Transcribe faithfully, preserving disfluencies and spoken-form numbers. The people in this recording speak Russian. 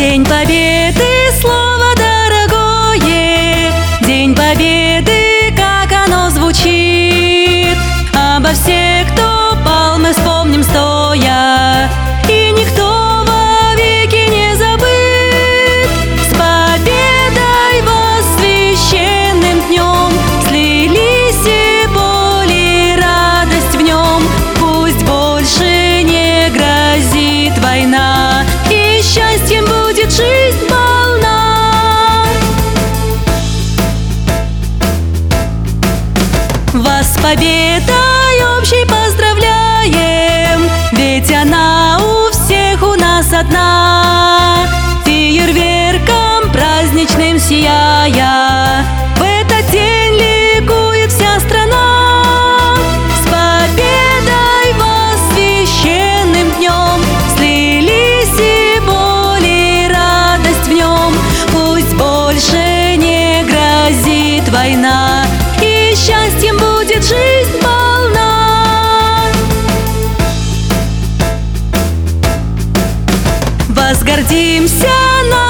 День Победы, слово дорогое, День Победы, как оно звучит. Обо всех, кто пал, мы вспомним стоя, и никто вовеки не забыт. С победой вас, священным днем, слились и боль, и радость в нем. Пусть больше не грозит война, и счастьем будет жизнь полна. Вас с победой общей поздравляем, ведь она у всех у нас одна. Фейерверком праздничным сияя, в этот день ликует вся страна. С победой вас, священным днем, слились и боль, и радость в нем. Пусть больше не грозит война, и счастьем будет жизнь полна. Возгордимся на